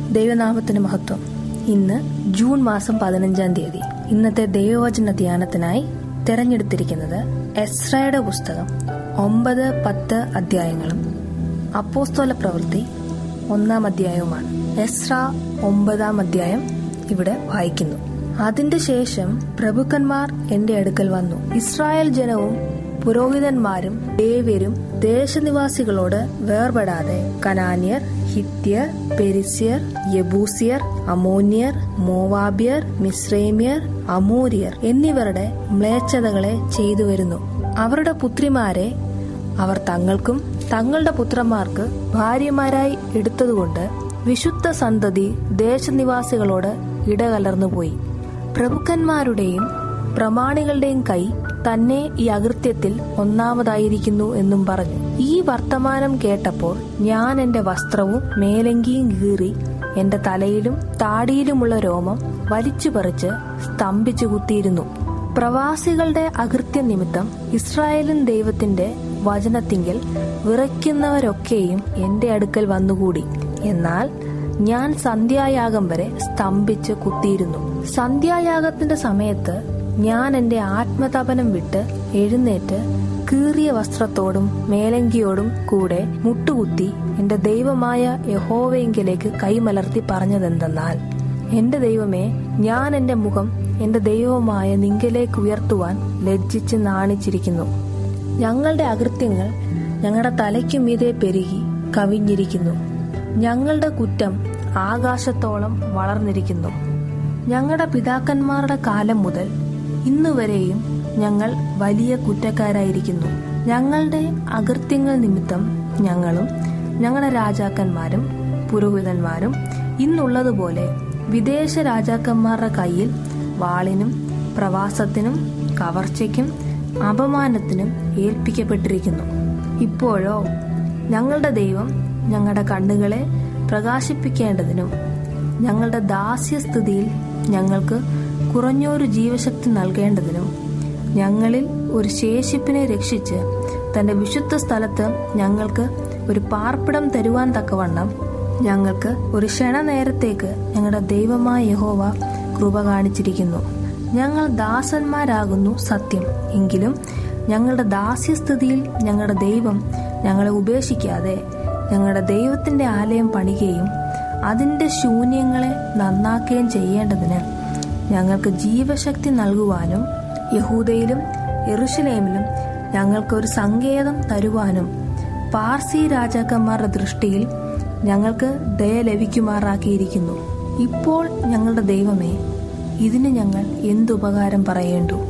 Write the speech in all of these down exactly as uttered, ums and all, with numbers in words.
ദൈവനാമത്തിന് മഹത്വം. ഇന്ന് ജൂൺ മാസം പതിനഞ്ചാം തീയതി. ഇന്നത്തെ ദൈവവചന ധ്യാനത്തിനായി തെരഞ്ഞെടുത്തിരിക്കുന്നത് എസ്രയുടെ പുസ്തകം ഒമ്പത് പത്ത് അധ്യായങ്ങളും അപ്പോസ്തല പ്രവൃത്തി ഒന്നാം അധ്യായവുമാണ്. എസ്ര ഒമ്പതാം അധ്യായം ഇവിടെ വായിക്കുന്നു. അതിന്റെ ശേഷം പ്രഭുക്കന്മാർ എന്റെ അടുക്കൽ വന്നു. ഇസ്രായേൽ ജനവും പുരോഹിതന്മാരും ലേവ്യരും ദേശനിവാസികളോട് വേർപെടാതെ കനാന്യർ, ഹിത്യർ, പെരിസ്യർ, യെബൂസിയർ, അമോന്യർ, മോവാബ്യർ, മിസ്രൈമ്യർ, അമോര്യർ എന്നിവരുടെ മ്ലേച്ഛതകളെ ചെയ്തു വരുന്നു. അവരുടെ പുത്രിമാരെ അവർ തങ്ങൾക്കും തങ്ങളുടെ പുത്രന്മാർക്ക് ഭാര്യമാരായി എടുത്തതുകൊണ്ട് വിശുദ്ധ സന്തതി ദേശനിവാസികളോട് ഇടകലർന്നുപോയി. പ്രഭുക്കന്മാരുടെയും പ്രമാണികളുടെയും കൈ തന്നെ ഈ അകൃത്യത്തിൽ ഒന്നാമതായിരിക്കുന്നു എന്നും പറഞ്ഞു. ഈ വർത്തമാനം കേട്ടപ്പോൾ ഞാൻ എന്റെ വസ്ത്രവും മേലങ്കിയും കീറി എന്റെ തലയിലും താടിയിലുമുള്ള രോമം വലിച്ചു പറിച്ച് സ്തംഭിച്ചു കുത്തിയിരുന്നു. പ്രവാസികളുടെ അകൃത്യ നിമിത്തം ഇസ്രായേലിൻ ദൈവത്തിന്റെ വചനത്തിങ്കൽ വിറയ്ക്കുന്നവരൊക്കെയും എന്റെ അടുക്കൽ വന്നുകൂടി. എന്നാൽ ഞാൻ സന്ധ്യായാഗം വരെ സ്തംഭിച്ച് കുത്തിയിരുന്നു. സന്ധ്യായാഗത്തിന്റെ സമയത്ത് ഞാൻ എന്റെ ആത്മതപനം വിട്ട് എഴുന്നേറ്റ് കീറിയ വസ്ത്രത്തോടും മേലങ്കിയോടും കൂടെ മുട്ടുകുത്തി എന്റെ ദൈവമായ യഹോവയെങ്കിലേക്ക് കൈമലർത്തി പറഞ്ഞതെന്തെന്നാൽ, എന്റെ ദൈവമേ, ഞാൻ എന്റെ മുഖം എന്റെ ദൈവമായ നിങ്കലേക്ക് ഉയർത്തുവാൻ ലജ്ജിച്ച് നാണിച്ചിരിക്കുന്നു. ഞങ്ങളുടെ അകൃത്യങ്ങൾ ഞങ്ങളുടെ തലയ്ക്കു മീതെ പെരുകി കവിഞ്ഞിരിക്കുന്നു. ഞങ്ങളുടെ കുറ്റം ആകാശത്തോളം വളർന്നിരിക്കുന്നു. ഞങ്ങളുടെ പിതാക്കന്മാരുടെ കാലം മുതൽ ഇന്നുവരെയും ഞങ്ങൾ വലിയ കുറ്റക്കാരായിരിക്കുന്നു. ഞങ്ങളുടെ അകൃത്യങ്ങൾ നിമിത്തം ഞങ്ങളും ഞങ്ങളുടെ രാജാക്കന്മാരും പുരോഹിതന്മാരും ഇന്നുള്ളതുപോലെ വിദേശ രാജാക്കന്മാരുടെ കയ്യിൽ വാളിനും പ്രവാസത്തിനും കവർച്ചയ്ക്കും അപമാനത്തിനും ഏൽപ്പിക്കപ്പെട്ടിരിക്കുന്നു. ഇപ്പോഴോ ഞങ്ങളുടെ ദൈവം ഞങ്ങളുടെ കണ്ണുകളെ പ്രകാശിപ്പിക്കേണ്ടതിനും ഞങ്ങളുടെ ദാസ്യസ്ഥിതിയിൽ ഞങ്ങൾക്ക് കുറഞ്ഞൊരു ജീവശക്തി നൽകേണ്ടതിനും ഞങ്ങളിൽ ഒരു ശേഷിപ്പിനെ രക്ഷിച്ച് തന്റെ വിശുദ്ധ സ്ഥലത്ത് ഞങ്ങൾക്ക് ഒരു പാർപ്പിടം തരുവാൻ തക്കവണ്ണം ഞങ്ങൾക്ക് ഒരു ക്ഷണനേരത്തേക്ക് ഞങ്ങളുടെ ദൈവമായ യഹോവ കൃപ കാണിച്ചിരിക്കുന്നു. ഞങ്ങൾ ദാസന്മാരാകുന്നു സത്യം, എങ്കിലും ഞങ്ങളുടെ ദാസ്യസ്ഥിതിയിൽ ഞങ്ങളുടെ ദൈവം ഞങ്ങളെ ഉപേക്ഷിക്കാതെ ഞങ്ങളുടെ ദൈവത്തിന്റെ ആലയം പണിയുകയും അതിന്റെ ശൂന്യങ്ങളെ നന്നാക്കുകയും ചെയ്യേണ്ടതിന് ഞങ്ങൾക്ക് ജീവശക്തി നൽകുവാനും യഹൂദയിലും യെരൂശലേമിലും ഞങ്ങൾക്കൊരു സങ്കേതം തരുവാനും പാർസി രാജാക്കന്മാരുടെ ദൃഷ്ടിയിൽ ഞങ്ങൾക്ക് ദയ ലഭിക്കുമാറാക്കിയിരിക്കുന്നു. ഇപ്പോൾ ഞങ്ങളുടെ ദൈവമേ, ഇതിന് ഞങ്ങൾ എന്തുപകാരം പറയേണ്ടു?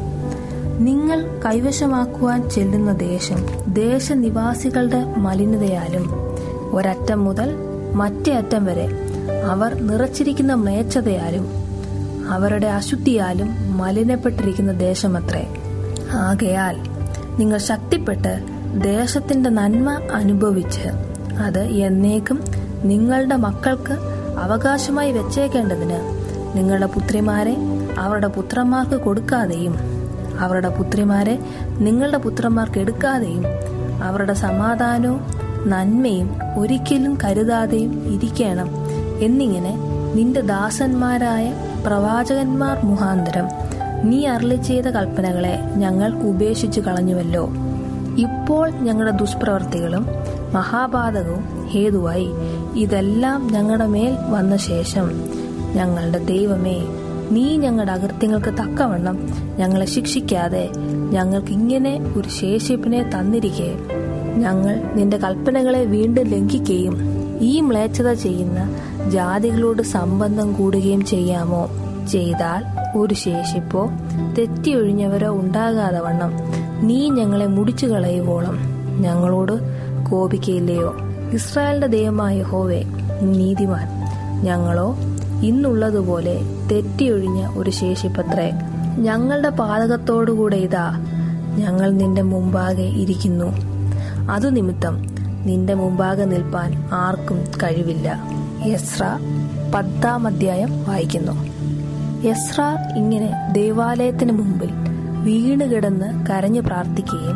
നിങ്ങൾ കൈവശമാക്കുവാൻ ചെല്ലുന്ന ദേശം ദേശനിവാസികളുടെ മലിനതയാലും ഒരറ്റം മുതൽ മറ്റേ അറ്റം വരെ അവർ നിറച്ചിരിക്കുന്ന മ്ലേച്ഛതയാലും അവരുടെ അശുദ്ധിയാലും മലിനപ്പെട്ടിരിക്കുന്ന ദേശമത്രേ. ആകയാൽ നിങ്ങൾ ശക്തിപ്പെട്ട് ദേശത്തിന്റെ നന്മ അനുഭവിച്ച് അത് എന്നേക്കും നിങ്ങളുടെ മക്കൾക്ക് അവകാശമായി വെച്ചേക്കേണ്ടതിന് നിങ്ങളുടെ പുത്രിമാരെ അവരുടെ പുത്രന്മാർക്ക് കൊടുക്കാതെയും അവരുടെ പുത്രിമാരെ നിങ്ങളുടെ പുത്രന്മാർക്ക് എടുക്കാതെയും അവരുടെ സമാധാനവും നന്മയും ഒരിക്കലും കരുതാതെയും ഇരിക്കണം എന്നിങ്ങനെ നിന്റെ ദാസന്മാരായ പ്രവാചകന്മാർ മുഖാന്തരം നീ അരുളി ചെയ്ത കൽപ്പനകളെ ഞങ്ങൾ ഉപേക്ഷിച്ചു കളഞ്ഞുവല്ലോ. ഇപ്പോൾ ഞങ്ങളുടെ ദുഷ്പ്രവർത്തികളും മഹാപാതകവും ഹേതുവായി ഇതെല്ലാം ഞങ്ങളുടെ മേൽ വന്ന ശേഷം ഞങ്ങളുടെ ദൈവമേ, നീ ഞങ്ങളുടെ അകൃത്യങ്ങൾക്ക് തക്കവണ്ണം ഞങ്ങളെ ശിക്ഷിക്കാതെ ഞങ്ങൾക്ക് ഇങ്ങനെ ഒരു ശേഷിപ്പിനെ തന്നിരിക്കെ ഞങ്ങൾ നിന്റെ കൽപ്പനകളെ വീണ്ടും ലംഘിക്കുകയും ഈ മ്ലേച്ഛത ചെയ്യുന്ന ജാതികളോട് സംബന്ധം കൂടുകയും ചെയ്യാമോ? ചെയ്താൽ ഒരു ശേഷിപ്പോ തെറ്റിയൊഴിഞ്ഞവരോ ഉണ്ടാകാതെ വണ്ണം നീ ഞങ്ങളെ മുടിച്ചു കളയുവോളം ഞങ്ങളോട് കോപിക്കയില്ലയോ? ഇസ്രായേലിന്റെ ദൈവമായ യഹോവേ, നീതിമാൻ. ഞങ്ങളോ ഇന്നുള്ളതുപോലെ തെറ്റിയൊഴിഞ്ഞ ഒരു ശേഷിപ്പത്രേ. ഞങ്ങളുടെ പാതകത്തോടുകൂടെ ഇതാ ഞങ്ങൾ നിന്റെ മുമ്പാകെ ഇരിക്കുന്നു. അതു നിമിത്തം നിന്റെ മുമ്പാകെ നിൽപ്പാൻ ആർക്കും കഴിവില്ല. എസ്ര പത്താം അധ്യായം വായിക്കുന്നു. എസ്ര ഇങ്ങനെ ദേവാലയത്തിന് മുമ്പിൽ വീണുകിടന്ന് കരഞ്ഞു പ്രാർത്ഥിക്കുകയും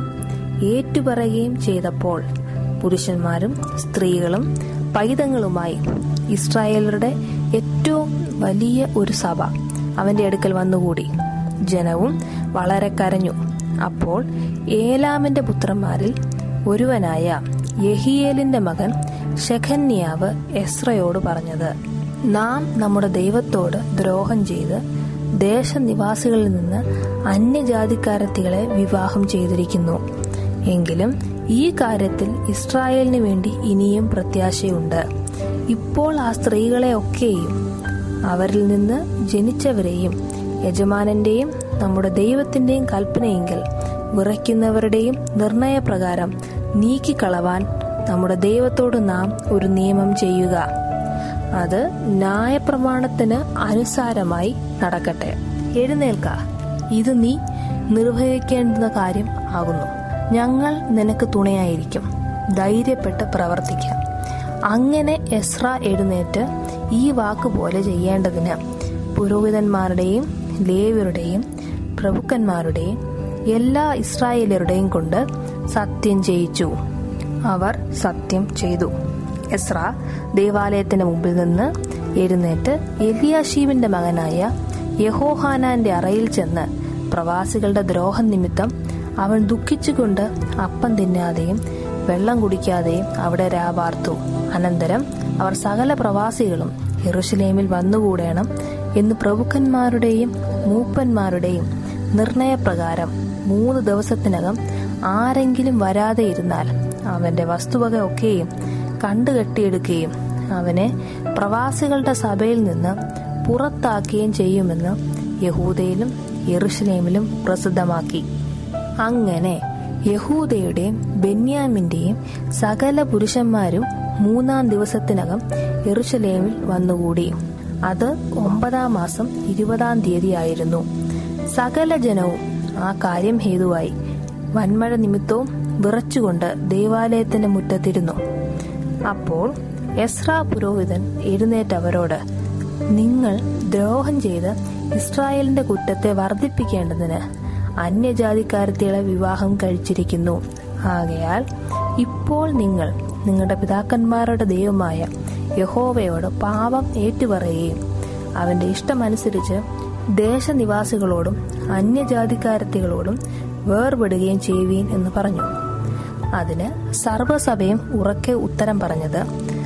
ഏറ്റുപറയുകയും ചെയ്തപ്പോൾ പുരുഷന്മാരും സ്ത്രീകളും പൈതങ്ങളുമായി ഇസ്രായേലരുടെ ഏറ്റവും വലിയ ഒരു സഭ അവന്റെ അടുക്കൽ വന്നുകൂടി. ജനവും വളരെ കരഞ്ഞു. അപ്പോൾ ഏലാമിന്റെ പുത്രന്മാരിൽ ഒരുവനായ യെഹിയേലിന്റെ മകൻ ശെഖന്യാവ് എസ്രയോട് പറഞ്ഞത്, നാം നമ്മുടെ ദൈവത്തോട് ദ്രോഹം ചെയ്ത് ദേശനിവാസികളിൽ നിന്ന് അന്യജാതിക്കാരത്തികളെ വിവാഹം ചെയ്തിരിക്കുന്നു. എങ്കിലും ഈ കാര്യത്തിൽ ഇസ്രായേലിന് വേണ്ടി ഇനിയും പ്രത്യാശയുണ്ട്. ഇപ്പോൾ ആ സ്ത്രീകളെ ഒക്കെയും അവരിൽ നിന്ന് ജനിച്ചവരെയും യജമാനന്റെയും നമ്മുടെ ദൈവത്തിന്റെയും കൽപ്പനയെങ്കിൽ വിറയ്ക്കുന്നവരുടെയും നിർണയപ്രകാരം നീക്കിക്കളവാൻ നമ്മുടെ ദൈവത്തോട് നാം ഒരു നിയമം ചെയ്യുക. അത് ന്യായപ്രമാണത്തിന് അനുസാരമായി നടക്കട്ടെ. എഴുന്നേൽക്ക, ഇത് നീ നിർവഹിക്കേണ്ടുന്ന കാര്യം ആകുന്നു. ഞങ്ങൾ നിനക്ക് തുണയായിരിക്കും. ധൈര്യപ്പെട്ട് പ്രവർത്തിക്കാം. അങ്ങനെ എസ്ര എഴുന്നേറ്റ് ഈ വാക്കുപോലെ ചെയ്യേണ്ടതിന് പുരോഹിതന്മാരുടെയും ലേവ്യരുടെയും പ്രഭുക്കന്മാരുടെയും എല്ലാ ഇസ്രായേലരുടെയും കൊണ്ട് സത്യം ചെയ്യിച്ചു. അവർ സത്യം ചെയ്തു. എസ്ര ദേവാലയത്തിന് മുമ്പിൽ നിന്ന് എഴുന്നേറ്റ് എലിയാശീബിന്റെ മകനായ യഹോഹാനാന്റെ അറയിൽ ചെന്ന് പ്രവാസികളുടെ ദ്രോഹം നിമിത്തം അവൻ ദുഃഖിച്ചുകൊണ്ട് അപ്പം തിന്നാതെയും വെള്ളം കുടിക്കാതെയും അവിടെ രാപാർത്തു. അനന്തരം അവർ സകല പ്രവാസികളും യെരൂശലേമിൽ വന്നുകൂടേണം എന്ന് പ്രഭുക്കന്മാരുടെയും മൂപ്പന്മാരുടെയും നിർണയപ്രകാരം മൂന്ന് ദിവസത്തിനകം ആരെങ്കിലും വരാതെ ഇരുന്നാൽ അവന്റെ വസ്തുവക ഒക്കെയും കണ്ടുകെട്ടിയെടുക്കുകയും അവനെ പ്രവാസികളുടെ സഭയിൽ നിന്ന് പുറത്താക്കുകയും ചെയ്യുമെന്ന് യഹൂദയിലും യെരൂശലേമിലും പ്രസിദ്ധമാക്കി. അങ്ങനെ യഹൂദയുടെയും ബെന്യാമിന്റെയും സകല പുരുഷന്മാരും മൂന്നാം ദിവസത്തിനകം യെരൂശലേമിൽ വന്നുകൂടി. അത് ഒമ്പതാം മാസം ഇരുപതാം തീയതി ആയിരുന്നു. സകല ജനവും ആ കാര്യം ഹേതുവായി വന്മഴ നിമിത്തവും വിറച്ചുകൊണ്ട് ദൈവാലയത്തിന്റെ മുറ്റത്തിരുന്നു. അപ്പോൾ എസ്ര പുരോഹിതൻ എഴുന്നേറ്റ് അവരോട്, നിങ്ങൾ ദ്രോഹം ചെയ്ത് ഇസ്രായേലിന്റെ കുറ്റത്തെ വർദ്ധിപ്പിക്കേണ്ടതിന് അന്യജാതിക്കാരത്തികളെ വിവാഹം കഴിച്ചിരിക്കുന്നു. ആകയാൽ ഇപ്പോൾ നിങ്ങൾ നിങ്ങളുടെ പിതാക്കന്മാരുടെ ദൈവമായ യഹോവയോട് പാപം ഏറ്റുപറയുകയും അവന്റെ ഇഷ്ടമനുസരിച്ച് ദേശനിവാസികളോടും അന്യജാതിക്കാരത്തികളോടും വേർപെടുകയും ചെയ്യുവീൻ എന്ന് പറഞ്ഞു. അതിന് സർവ്വസഭയും ഉറക്കെ ഉത്തരം പറഞ്ഞത്,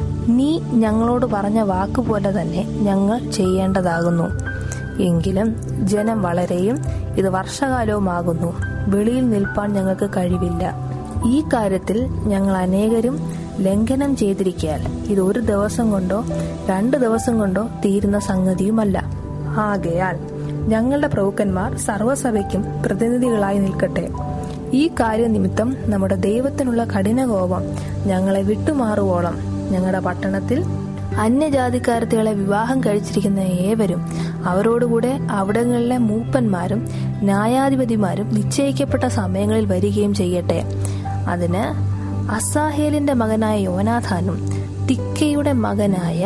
നീ ഞങ്ങളോട് പറഞ്ഞ വാക്കുപോലെ തന്നെ ഞങ്ങൾ ചെയ്യേണ്ടതാകുന്നു. എങ്കിലും ജനം വളരെയും ഇത് വർഷകാലവുമാകുന്നു, വെളിയിൽ നിൽപ്പാൻ ഞങ്ങൾക്ക് കഴിവില്ല. ഈ കാര്യത്തിൽ ഞങ്ങൾ അനേകരും ലംഘനം ചെയ്തിരിക്കാൻ ഇത് ഒരു ദിവസം കൊണ്ടോ രണ്ടു ദിവസം കൊണ്ടോ തീരുന്ന സംഗതിയുമല്ല. ആകയാൽ ഞങ്ങളുടെ പ്രഭുക്കന്മാർ സർവ്വസഭയ്ക്കും പ്രതിനിധികളായി നിൽക്കട്ടെ. ഈ കാര്യനിമിത്തം നമ്മുടെ ദൈവത്തിനുള്ള കഠിനകോപം ഞങ്ങളെ വിട്ടുമാറുവോളം ഞങ്ങളുടെ പട്ടണത്തിൽ അന്യജാതിക്കാരത്തികളെ വിവാഹം കഴിച്ചിരിക്കുന്ന ഏവരും അവരോടുകൂടെ അവിടങ്ങളിലെ മൂപ്പന്മാരും ന്യായാധിപതിമാരും നിശ്ചയിക്കപ്പെട്ട സമയങ്ങളിൽ വരികയും ചെയ്യട്ടെ. അതിന് അസാഹേലിന്റെ മകനായ യോനാഥാനും തിക്കയുടെ മകനായ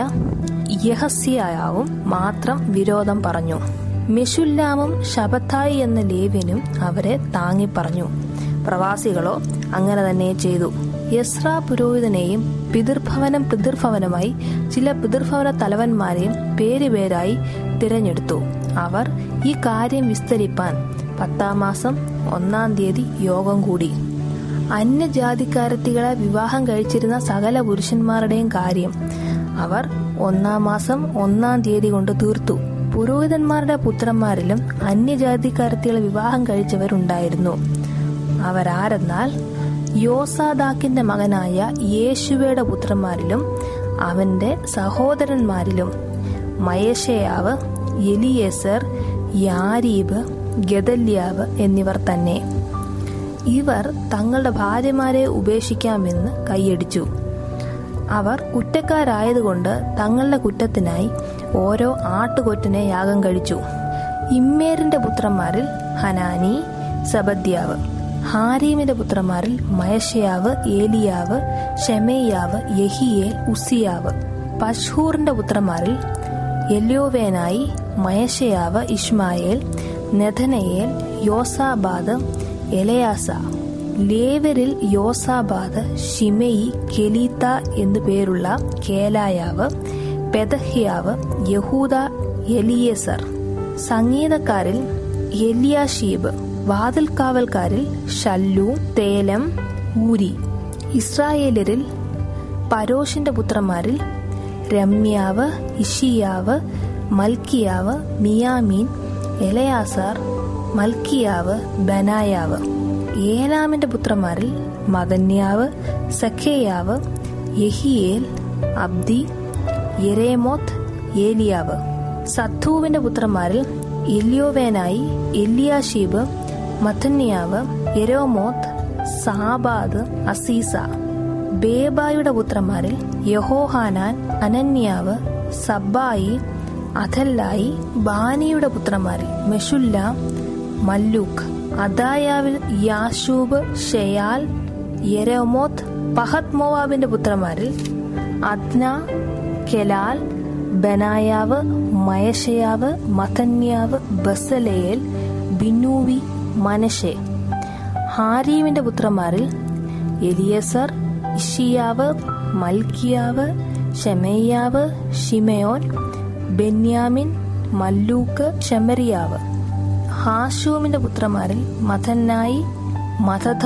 യഹസ്യാവും മാത്രം വിരോധം പറഞ്ഞു. മെശുല്ലാമും ശബത്തായി എന്ന ലേവ്യനും അവരെ താങ്ങി പറഞ്ഞു. പ്രവാസികളോ അങ്ങനെ തന്നെ ചെയ്തു. എസ്ര പുരോഹിതനെയും പിതൃഭവനം പിതൃഭവനമായി ചില പിതൃഭവന തലവന്മാരെയും പേരുപേരായി തിരഞ്ഞെടുത്തു. അവർ ഈ കാര്യം വിസ്തരിപ്പാൻ പത്താം മാസം ഒന്നാം തീയതി യോഗം കൂടി. അന്യജാതിക്കാരത്തികളെ വിവാഹം കഴിച്ചിരുന്ന സകല പുരുഷന്മാരുടെയും കാര്യം അവർ ഒന്നാം മാസം ഒന്നാം തീയതി കൊണ്ട് തീർത്തു. പുരോഹിതന്മാരുടെ പുത്രന്മാരിലും അന്യജാതിക്കാരത്തികളെ വിവാഹം കഴിച്ചവരുണ്ടായിരുന്നു. അവരാരെന്നാൽ യോസാദാക്കിന്റെ മകനായ യേശുവയുടെ പുത്രന്മാരിലും അവന്റെ സഹോദരന്മാരിലും മയശയാവ്, എലിയേസർ, യാരീബ്, ഗദല്യാവ് എന്നിവർ തന്നെ. ഇവർ തങ്ങളുടെ ഭാര്യമാരെ ഉപേക്ഷിക്കാമെന്ന് കൈയടിച്ചു. അവർ കുറ്റക്കാരായതുകൊണ്ട് തങ്ങളുടെ കുറ്റത്തിനായി ഓരോ ആട്ടുകൊറ്റനെ യാഗം കഴിച്ചു. ഇമ്മേരിന്റെ പുത്രന്മാരിൽ ഹനാനി, സബദ്യാവ്. ഹാരീമിന്റെ പുത്രന്മാരിൽ മയശയാവ്, ഏലിയാവ്, ഷെമയ്യാവ്, യെഹിയേൽ, ഉസിയാവ്. പശ്ഹൂറിന്റെ പുത്രന്മാരിൽ എല്യോവേനായി, മയശയാവ്, ഇഷ്മായേൽ, നെഥനയേൽ, യോസാബാദ്, എലയാസ. ലേവരിൽ യോസാബാദ്, ഷിമെയി, കെലീത്ത എന്നു പേരുള്ള കേലായാവ്, പെതഹ്യാവ്, യഹൂദ, എലിയേസർ. സംഗീതക്കാരിൽ എലിയാശീബ്. വാതിൽക്കാവൽക്കാരിൽ ശല്ലൂം, തേലം, ഊരി. ഇസ്രായേലരിൽ പരോഷിന്റെ പുത്രന്മാരിൽ രമ്യാവ്, ഇഷിയാവ്, മൽക്കിയാവ്, മിയാമീൻ, എലയാസാർ, മൽക്കിയാവ്, ബനായാവ്. ഏലാമിന്റെ പുത്രന്മാരിൽ മദന്യാവ്, സഖേയാവ്, യഹിയേൽ, അബ്ദി, യെരേമോത്ത്, ഏലിയാവ്. സത്തൂവിന്റെ പുത്രന്മാരിൽ എല്യോവേനായി, എലിയാശീബ്, മത്തന്യാവ്, യെരോമോത്ത്, സാബാദ്, അസീസ. ബേബായുടെ പുത്രന്മാരിൽ യഹോഹാനാൻ, അനന്യാവ്, സബ്ബായി, അഥല്ലായി. ബാനിയുടെ പുത്രന്മാരിൽ മെഷുല്ലാം, മല്ലൂക്ക്. അദായാവിൽ യാശൂബ്, ഷെയാൽ, യെരേമോത്ത്. പഹത് മോവാബിന്റെ പുത്രന്മാരിൽ അദ്ന, കെലാൽ, ബനായാവ്, മയശയാവ്, മതന്യാവ്, ബസലേൽ, ബിന്നൂവി, മനശെ. ഹാരീമിന്റെ പുത്രന്മാരിൽ എലിയസർ, ഇഷിയാവ്, മൽക്കിയാവ്, ഷെമയ്യാവ്, ഷിമയോൻ, ബെന്യാമിൻ, മല്ലൂക്ക്, ഷെമരിയാവ്. ഹാഷൂമിന്റെ പുത്രന്മാരിൽ മഥന്നായി, മഥഥ,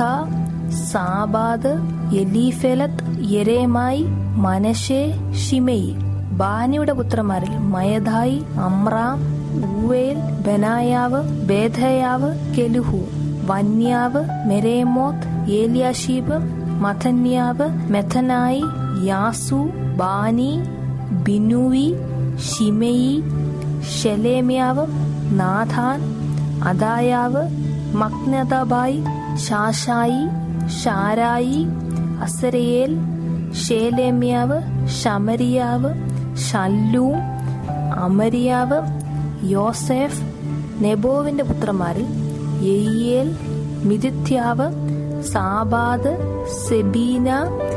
സാബാദ്, എലീഫെലത്ത്, യെരേമായി, മനശെ, ഷിമെയി. ബാനിയുടെ പുത്രന്മാരിൽ മയദായി, അമ്രാം, ഊവേൽ, ബനായാവ്, ബേധയാവ്, കെലുഹു. വന്യാവ്, മെരേമോത്ത്, ഏലിയാശീബ്, മഥന്യാവ്, മെഥനായി, യാസു, ബാനി, ബിന്നൂവി, ഷിമെയി, ഷെലേമ്യാവ്, നാഥാൻ, അദായാവ്, മക്നദബായി, ഷാഷായി, ഷാരായി, അസരയേൽ, ഷേലേമ്യാവ്, ശമരിയാവ്, ഷല്ലൂം, അമരിയാവ്, യോസെഫ്. നെബോവിന്റെ പുത്രന്മാരിൽ യെയിയേൽ, മിദിത്യാവ്, സാബാദ്, സെബീന,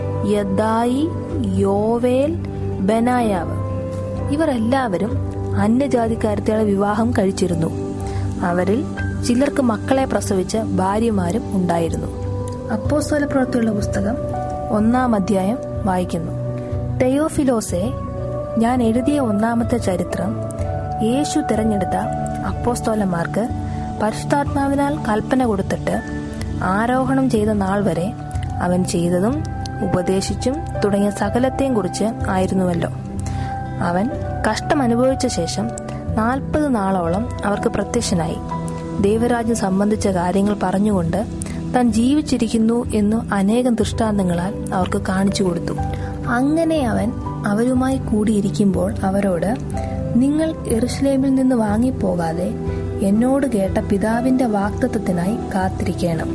യദായി, യോവേൽ, ബനായാവ്. ഇവർ എല്ലാവരും അന്യജാതിക്കാരത്തിയുടെ വിവാഹം കഴിച്ചിരുന്നു. അവരിൽ ചിലർക്ക് മക്കളെ പ്രസവിച്ച ഭാര്യമാരും ഉണ്ടായിരുന്നു. അപ്പോസ്തല പ്രവൃത്തിയുള്ള പുസ്തകം ഒന്നാം അധ്യായം വായിക്കുന്നു. തെയോഫിലോസെ, ഞാൻ എഴുതിയ ഒന്നാമത്തെ ചരിത്രം യേശു തിരഞ്ഞെടുത്ത അപ്പോസ്തലന്മാർക്ക് പരിശുദ്ധാത്മാവിനാൽ കൽപ്പന കൊടുത്തിട്ട് ആരോഹണം ചെയ്ത നാൾ വരെ അവൻ ചെയ്തതും ഉപദേശിച്ചും തുടങ്ങിയ സകലത്തെയും കുറിച്ച് ആയിരുന്നുവല്ലോ. അവൻ കഷ്ടം അനുഭവിച്ച ശേഷം നാൽപ്പത് നാളോളം അവർക്ക് പ്രത്യക്ഷനായി. ദൈവരാജ്യം സംബന്ധിച്ച കാര്യങ്ങൾ പറഞ്ഞുകൊണ്ട് താൻ ജീവിച്ചിരിക്കുന്നു എന്നു അനേകം ദൃഷ്ടാന്തങ്ങളാൽ അവർക്ക് കാണിച്ചു കൊടുത്തു. അങ്ങനെ അവൻ അവരുമായി കൂടിയിരിക്കുമ്പോൾ അവരോട്, നിങ്ങൾ യെരുശലേമിൽ നിന്ന് വാങ്ങിപ്പോകാതെ എന്നോട് കേട്ട പിതാവിന്റെ വാഗ്ദത്തത്തിനായി കാത്തിരിക്കണം.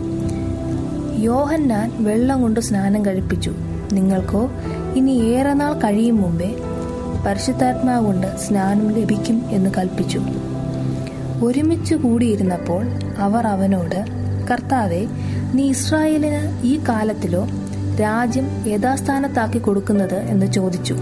യോഹന്നാൻ വെള്ളം കൊണ്ട് സ്നാനം കഴിപ്പിച്ചു. നിങ്ങൾക്കോ ഇനി ഏറെ നാൾ കഴിയും മുമ്പേ പരിശുദ്ധാത്മാവ് കൊണ്ട് സ്നാനം ലഭിക്കും എന്ന് കൽപ്പിച്ചു. ഒരുമിച്ച് കൂടിയിരുന്നപ്പോൾ അവർ അവനോട്, കർത്താവേ, നീ ഇസ്രായേലിന് ഈ കാലത്തിലോ രാജ്യം യഥാസ്ഥാനത്താക്കി കൊടുക്കുന്നത് എന്ന് ചോദിച്ചു.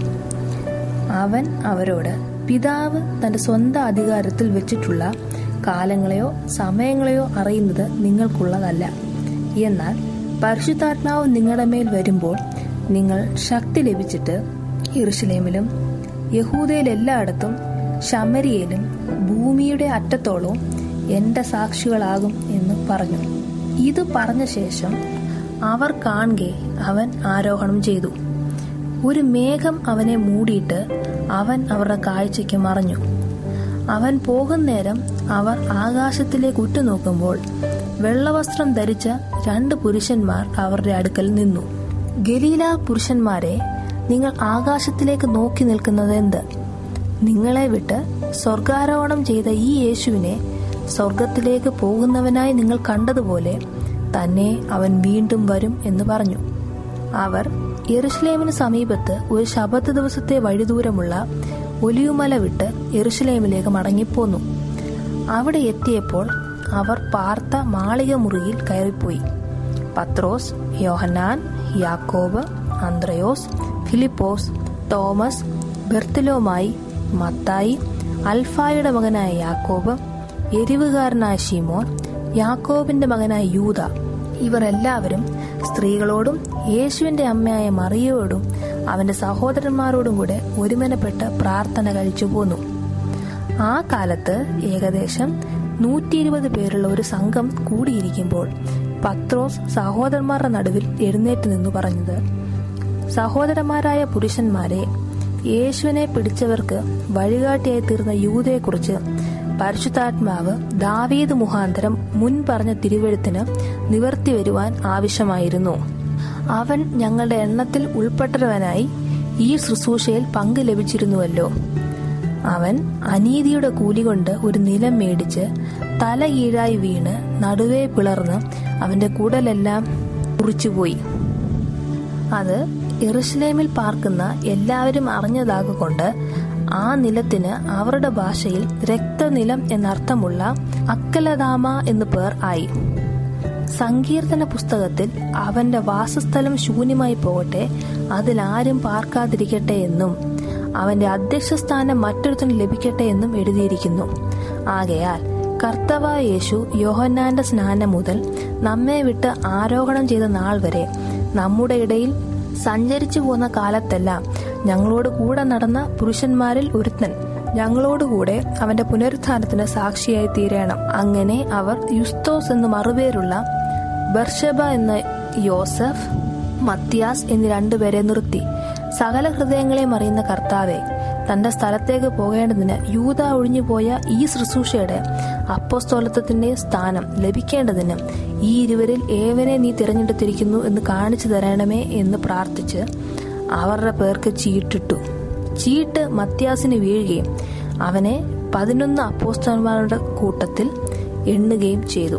അവൻ അവരോട്, പിതാവ് തന്റെ സ്വന്തം അധികാരത്തിൽ വെച്ചിട്ടുള്ള കാലങ്ങളെയോ സമയങ്ങളെയോ അറിയുന്നത് നിങ്ങൾക്കുള്ളതല്ല. എന്നാൽ പരിശുദ്ധാത്മാവ് നിങ്ങളുടെ മേൽ വരുമ്പോൾ നിങ്ങൾ ശക്തി ലഭിച്ചിട്ട് യെരുശലേമിലും യഹൂദയിലെല്ലായിടത്തും ശമരിയയിലും ഭൂമിയുടെ അറ്റത്തോളവും എന്റെ സാക്ഷികളാകും എന്ന് പറഞ്ഞു. ഇത് പറഞ്ഞ ശേഷം അവർ കാണെ അവൻ ആരോഹണം ചെയ്തു. ഒരു മേഘം അവനെ മൂടിയിട്ട് അവൻ അവരുടെ കാഴ്ചയ്ക്ക് മറഞ്ഞു. അവൻ പോകുന്നേരം അവർ ആകാശത്തിലേക്ക് ഉറ്റുനോക്കുമ്പോൾ വെള്ളവസ്ത്രം ധരിച്ച രണ്ട് പുരുഷന്മാർ അവരുടെ അടുക്കൽ നിന്നു. ഗലീല പുരുഷന്മാരെ, നിങ്ങൾ ആകാശത്തിലേക്ക് നോക്കി നിൽക്കുന്നത് എന്ത്? നിങ്ങളെ വിട്ട് സ്വർഗാരോഹണം ചെയ്ത ഈ യേശുവിനെ സ്വർഗത്തിലേക്ക് പോകുന്നവനായി നിങ്ങൾ കണ്ടതുപോലെ തന്നെ അവൻ വീണ്ടും വരും എന്ന് പറഞ്ഞു. അവർ യെരുശലേമിന് സമീപത്ത് ഒരു ശബത്ത് ദിവസത്തെ വഴിദൂരമുള്ള ഒലിവുമല വിട്ട് യെരുശലേമിലേക്ക് മടങ്ങിപ്പോന്നു. അവിടെ എത്തിയപ്പോൾ അവർ പാർത്ത മാളിക മുറിയിൽ കയറിപ്പോയി. പത്രോസ്, യോഹന്നാൻ, യാക്കോബ്, അന്ത്രയോസ്, ഫിലിപ്പോസ്, തോമസ്, ബെർത്തലോമായി, മത്തായി, അൽഫായുടെ മകനായ യാക്കോബ്, എരിവുകാരനായ ശിമോൻ, യാക്കോബിന്റെ മകനായ യൂദ. ഇവർ എല്ലാവരും സ്ത്രീകളോടും യേശുവിന്റെ അമ്മയായ മറിയയോടും അവന്റെ സഹോദരന്മാരോടും കൂടെ ഒരുമനപ്പെട്ട് പ്രാർത്ഥന കഴിച്ചു പോന്നു. ആ കാലത്ത് ഏകദേശം നൂറ്റി ഇരുപത് പേരുള്ള ഒരു സംഘം കൂടിയിരിക്കുമ്പോൾ പത്രോസ് സഹോദരന്മാരുടെ നടുവിൽ എഴുന്നേറ്റ് നിന്നു പറഞ്ഞത്, സഹോദരന്മാരായ പുരുഷന്മാരെ, യേശുവിനെ പിടിച്ചവർക്ക് വഴികാട്ടിയായി തീർന്ന യൂദയെക്കുറിച്ച് പരിശുദ്ധാത്മാവ് ദാവീദ് മുഖാന്തരം മുൻ പറഞ്ഞ തിരുവെഴുത്തിന് നിവർത്തി വരുവാൻ ആവശ്യമായിരുന്നു. അവൻ ഞങ്ങളുടെ എണ്ണത്തിൽ ഉൾപ്പെട്ടവനായി ഈ ശുശ്രൂഷയിൽ പങ്ക് ലഭിച്ചിരുന്നുവല്ലോ. അവൻ അനീതിയുടെ കൂലി കൊണ്ട് ഒരു നിലം മേടിച്ച് തല കീഴായി വീണ് നടുവേ പിളർന്ന് അവന്റെ കുടലെല്ലാം കുറിച്ചുപോയി. അത് യെരുശലേമിൽ പാർക്കുന്ന എല്ലാവരും അറിഞ്ഞതാകൊണ്ട് ആ നിലത്തിന് അവരുടെ ഭാഷയിൽ രക്തനിലം എന്നർത്ഥമുള്ള അക്കലദാമ എന്നു പേർ ആയി. സങ്കീർത്തന പുസ്തകത്തിൽ അവന്റെ വാസസ്ഥലം ശൂന്യമായി പോകട്ടെ, അതിലാരും പാർക്കാതിരിക്കട്ടെ എന്നും അവന്റെ അധ്യക്ഷസ്ഥാനം മറ്റൊരുത്തിന് ലഭിക്കട്ടെ എന്നും എഴുതിയിരിക്കുന്നു. ആകയാൽ കർത്താവായ യേശു യോഹന്നാന്റെ സ്നാനം മുതൽ നമ്മെ വിട്ട് ആരോഹണം ചെയ്ത നാൾ വരെ നമ്മുടെ ഇടയിൽ സഞ്ചരിച്ചു പോന്ന കാലത്തെല്ലാം ഞങ്ങളോട് കൂടെ നടന്ന പുരുഷന്മാരിൽ ഒരുത്തൻ ഞങ്ങളോടുകൂടെ അവന്റെ പുനരുത്ഥാനത്തിന് സാക്ഷിയായി തീരണം. അങ്ങനെ അവർ യുസ്തോസ് എന്ന് മറുപേരുള്ള ബർഷബ എന്ന യോസഫ്, മത്തിയാസ് എന്നീ രണ്ടുപേരെ നിർത്തി, സകല ഹൃദയങ്ങളെയും അറിയുന്ന കർത്താവെ, തന്റെ സ്ഥലത്തേക്ക് പോകേണ്ടതിന് യൂദ ഒഴിഞ്ഞുപോയ ഈ ശുശ്രൂഷയുടെ അപ്പോസ്തലത്വത്തിന്റെ സ്ഥാനം ലഭിക്കേണ്ടതിന് ഈ ഇരുവരിൽ ഏവനെ നീ തിരഞ്ഞെടുത്തിരിക്കുന്നു എന്ന് കാണിച്ചു തരണമേ എന്ന് പ്രാർത്ഥിച്ച് അവരുടെ പേർക്ക് ചീട്ടിട്ടു. ചീട്ട് മത്യാസിന് വീഴുകയും അവനെ പതിനൊന്ന് അപ്പോസ്തലന്മാരുടെ കൂട്ടത്തിൽ എണ്ണുകയും ചെയ്തു.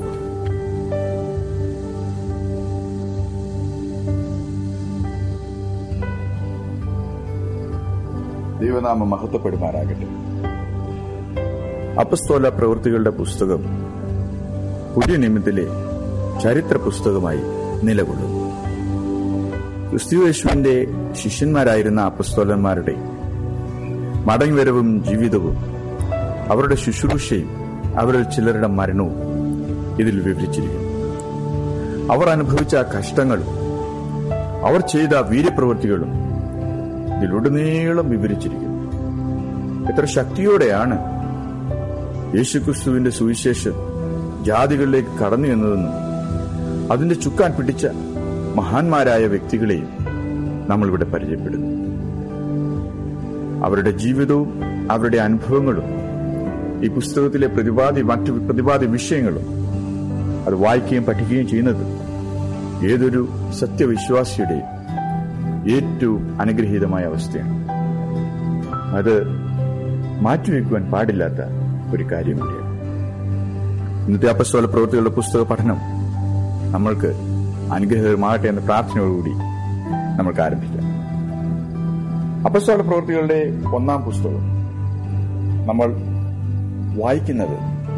ദൈവനാമം മഹത്വപ്പെടുമാറാകട്ടെ. അപ്പസ്തോല പ്രവൃത്തികളുടെ പുസ്തകം പുതിയ നിയമത്തിലെ ചരിത്ര പുസ്തകമായി നിലകൊള്ളുന്നു. ക്രിസ്തുയേശുവിന്റെ ശിഷ്യന്മാരായിരുന്ന അപ്പസ്തോലന്മാരുടെ മടങ്ങിവരവും ജീവിതവും അവരുടെ ശുശ്രൂഷയും അവരിൽ ചിലരുടെ മരണവും ഇതിൽ വിവരിച്ചിരിക്കുന്നു. അവർ അനുഭവിച്ച കഷ്ടങ്ങളും അവർ ചെയ്ത വീര്യപ്രവൃത്തികളും ഇതിലുടനീളം വിവരിച്ചിരിക്കുന്നു. എത്ര ശക്തിയോടെയാണ് യേശുക്രിസ്തുവിന്റെ സുവിശേഷം ജാതികളിലേക്ക് കടന്നു എന്നതെന്നും അതിന്റെ ചുക്കാൻ പിടിച്ച മഹാന്മാരായ വ്യക്തികളെയും നമ്മളിവിടെ പരിചയപ്പെടുന്നു. അവരുടെ ജീവിതവും അവരുടെ അനുഭവങ്ങളും ഈ പുസ്തകത്തിലെ പ്രതിപാദ്യ മറ്റു പ്രതിപാദ്യ വിഷയങ്ങളും അത് വായിക്കുകയും പഠിക്കുകയും ചെയ്യുന്നത് ഏതൊരു സത്യവിശ്വാസിയുടെയും ഏറ്റവും അനുഗ്രഹീതമായ അവസ്ഥയാണ്. അത് മാറ്റിവെക്കുവാൻ പാടില്ലാത്ത ഒരു കാര്യം കൂടിയാണ്. ഇന്നത്തെ അപ്പസ്തോല പ്രവൃത്തികളുടെ പുസ്തക പഠനം നമ്മൾക്ക് അനുഗ്രഹമാകട്ടെ എന്ന പ്രാർത്ഥനയോടുകൂടി നമ്മൾക്ക് ആരംഭിക്കാം. അപ്പസ്തോല പ്രവൃത്തികളുടെ ഒന്നാം പുസ്തകം നമ്മൾ വായിക്കുന്നത്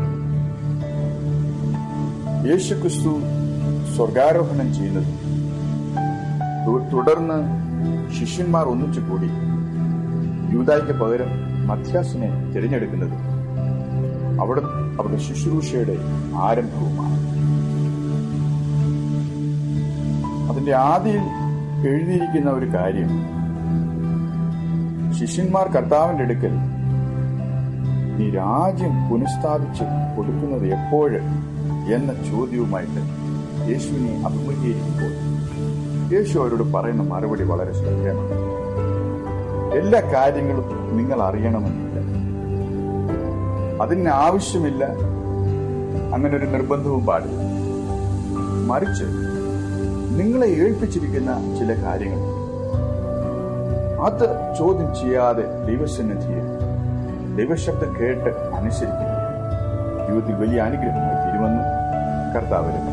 യേശുക്രിസ്തു സ്വർഗാരോഹണം ചെയ്യുന്നത്, തുടർന്ന് ശിഷ്യന്മാർ ഒന്നിച്ചു കൂടി യൂദായ്ക്ക് പകരം മത്യാസിനെ തിരഞ്ഞെടുക്കുന്നത് അവിടെ അവരുടെ ശുശ്രൂഷയുടെ ആരംഭവുമാണ്. അതിന്റെ ആദിയിൽ എഴുതിയിരിക്കുന്ന ഒരു കാര്യം, ശിഷ്യന്മാർ കർത്താവിന്റെ അടുക്കൽ നീ രാജ്യം പുനഃസ്ഥാപിച്ച് കൊടുക്കുന്നത് എപ്പോഴ് എന്ന ചോദ്യവുമായിട്ട് യേശുവിനെ അഭിമുഖീകരിക്കുമ്പോൾ യേശു അവരോട് പറയുന്ന മറുപടി വളരെ ശ്രദ്ധേയമാണ്. എല്ലാ കാര്യങ്ങളും നിങ്ങൾ അറിയണമെന്നില്ല, അതിന് ആവശ്യമില്ല, അങ്ങനെ ഒരു നിർബന്ധവും പാടില്ല. മറിച്ച് നിങ്ങളെ ഏൽപ്പിച്ചിരിക്കുന്ന ചില കാര്യങ്ങൾ അത് ചോദ്യം ചെയ്യാതെ ദൈവസന്നിധിയിൽ ദൈവശബ്ദം കേട്ട് അനുസരിക്കുക ജീവിതത്തിൽ വലിയ അനുഗ്രഹമായി തീരുമെന്ന് കർത്താവ് പറഞ്ഞു.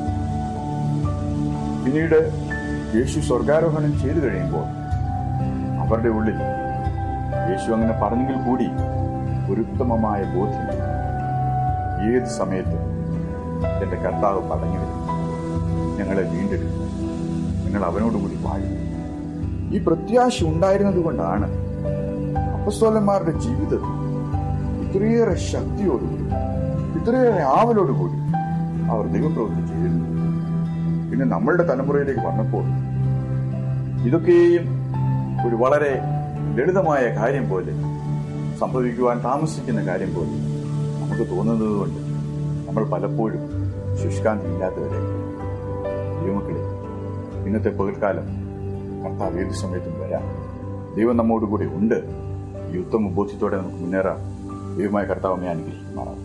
പിന്നീട് യേശു സ്വർഗാരോഹണം ചെയ്തു കഴിയുമ്പോൾ അവരുടെ ഉള്ളിൽ യേശു അങ്ങനെ പറഞ്ഞെങ്കിൽ കൂടി ഒരു ഉത്തമമായ ബോധ്യം, ഏത് സമയത്തും എന്റെ കർത്താവ് പറഞ്ഞു വരും, ഞങ്ങളെ വീണ്ടെടുക്കും, ഞങ്ങൾ അവനോടുകൂടി വാഴും. ഈ പ്രത്യാശ ഉണ്ടായിരുന്നത് കൊണ്ടാണ് അപ്പസ്തോലന്മാരുടെ ജീവിതത്തിൽ ഇത്രയേറെ ശക്തിയോടുകൂടി ഇത്രയേറെ ആവലോടുകൂടി അവർ ദൈവപ്രവൃത്തി ചെയ്തിരുന്നു. പിന്നെ നമ്മളുടെ തലമുറയിലേക്ക് വന്നപ്പോൾ ഇതൊക്കെയും ഒരു വളരെ ലളിതമായ കാര്യം പോലെ, സംഭവിക്കുവാൻ താമസിക്കുന്ന കാര്യം പോലെ നമുക്ക് തോന്നുന്നത് കൊണ്ട് നമ്മൾ പലപ്പോഴും ശുഷ്കാന്തി ഇല്ലാത്തവരെ. ദൈവമക്കളെ, ഇന്നത്തെ പകൽക്കാലം കർത്താവ് ഏത് സമയത്തും വരാം. ദൈവം നമ്മോടുകൂടി ഉണ്ട്. ഈ ഉത്തമ ബോധ്യത്തോടെ നമുക്ക് മുന്നേറാം. ദൈവമായ കർത്താവിനെ അനുഗ്രഹിക്കുമാറാം.